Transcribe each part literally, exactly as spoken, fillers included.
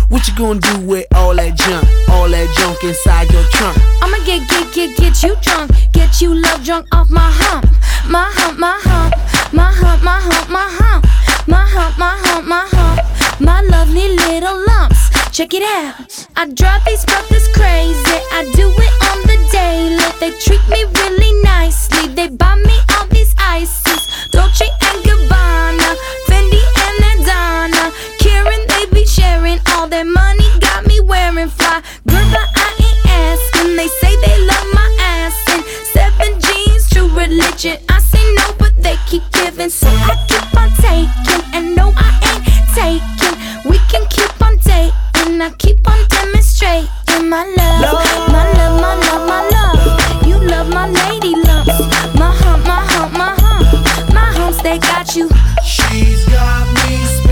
What you gonna do with all that junk? All that junk inside your trunk? I'ma get, get, get, get you drunk. Get you love drunk off my hump. My hump, my hump. My hump, my hump, my hump. My hump, my hump, my hump. My lovely little lumps. Check it out. I drive these brothers crazy. I do it on the daily. They treat me really nicely. They buy me all these ices. Dolce and Gabbana, Fendi and Adana. Karen, they be sharing all their money. Got me wearing fly. Girl, but I ain't asking. They say they love my ass and seven jeans, true religion. I say no, but they keep giving, so I keep on taking. And no, I ain't taking. We can keep on dating. I keep on demonstrating my love, my love, my love, my love. You love my lady lumps. My hump, my hump, my hump. My humps, they got you. She's got me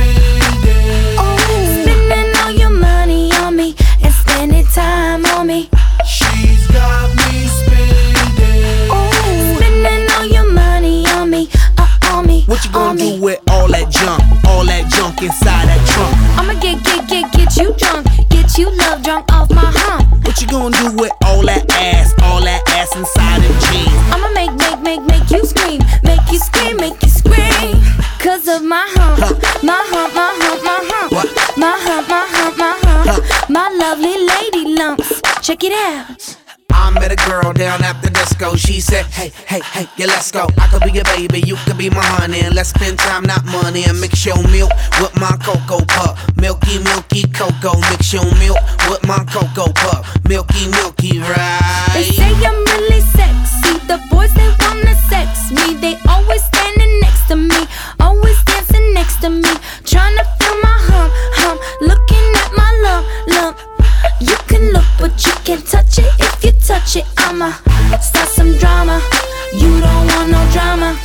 spending. Oh, spending all your money on me and spending time on me. She's got me spending. Oh, spending all your money on me, uh, on me. What you gonna do with all that junk? All that junk inside that trunk? I'ma get, get, get, get you drunk. Get you love drunk off my hump. What you gonna do with all that ass? All that ass inside them jeans? I'ma make, make, make, make you scream. Make you scream, make you scream. Cause of my hump. Huh. My hump, my hump, my hump. What? My hump, my hump, my hump. Huh. My lovely lady lumps. Check it out. I met a girl down at the disco. She said, hey, hey, hey, yeah, let's go. I could be your baby, you could be my honey. And let's spend time, not money. And mix your milk with my cocoa puff. Milky, milky cocoa. Mix your milk with my cocoa puff. Milky, milky, right? They say I'm really sexy. The boys, they wanna sex me. They always standing next to me. Always dancing next to me. Tryna feel my hump, hump. Looking at my lump, lump. You can look, but you can't touch it. If you touch it, I'ma start some drama. You don't want no drama.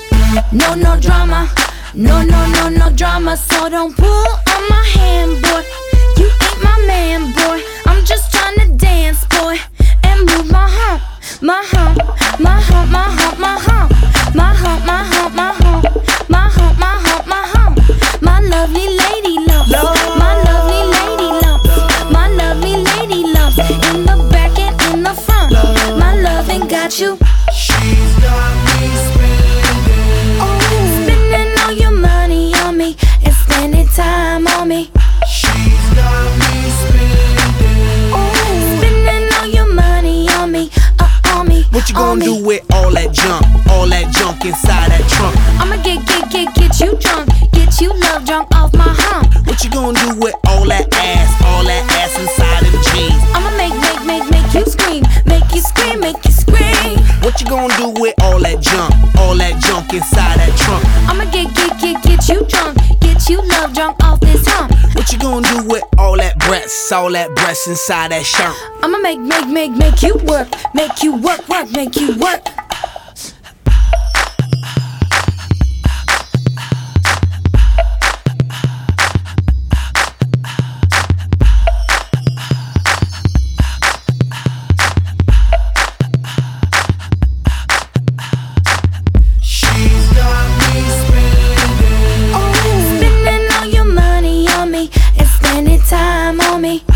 No, no drama. No, no, no, no drama. So don't pull on my hand, boy. You ain't my man, boy. I'm just tryna dance, boy, and move my hump. My hump, my hump, my hump, my hump. My hump, my hump, my hump. My hump, my hump, my hump. My lovely lady lumps. My lovely lady lumps. My lovely lady lumps. In the back and in the front. My loving got you. She's got me spending. Oh, spending all your money on me and spending time on me. She's got me spending. Oh, spending all your money on me, uh, on me. What you on gonna me. do with all that junk? All that junk inside that trunk? I'ma get, get, get, get you drunk. Get you love drunk off my hump. What you gonna do with all that ass? All that ass inside them jeans? I'ma make, make, make, make you scream. Make you scream, make you scream. What you gonna do with all that junk? All that junk inside that trunk? I'ma get, get, get, get you drunk. Get you love drunk off this hump. What you gonna do with all that breasts? All that breasts inside that shirt? I'ma make, make, make, make you work. Make you work, work, make you work. Time on me.